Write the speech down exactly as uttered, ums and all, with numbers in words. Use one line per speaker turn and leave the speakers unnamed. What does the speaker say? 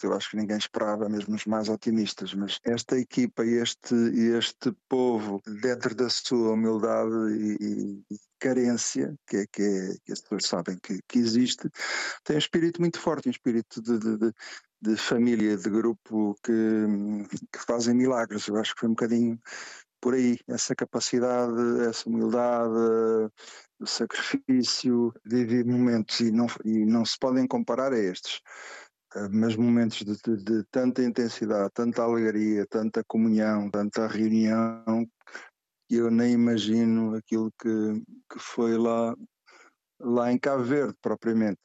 eu acho que ninguém esperava, mesmo os mais otimistas, mas esta equipa e este, este povo, dentro da sua humildade e, e carência, que, é, que, é, que as pessoas sabem que, que existe, tem um espírito muito forte, um espírito de, de, de, de família, de grupo que, que fazem milagres. Eu acho que foi um bocadinho por aí, essa capacidade, essa humildade, o sacrifício, viver momentos e não, e não se podem comparar a estes, mas momentos de, de, de tanta intensidade, tanta alegria, tanta comunhão, tanta reunião, que eu nem imagino aquilo que, que foi lá, lá em Cabo Verde, propriamente.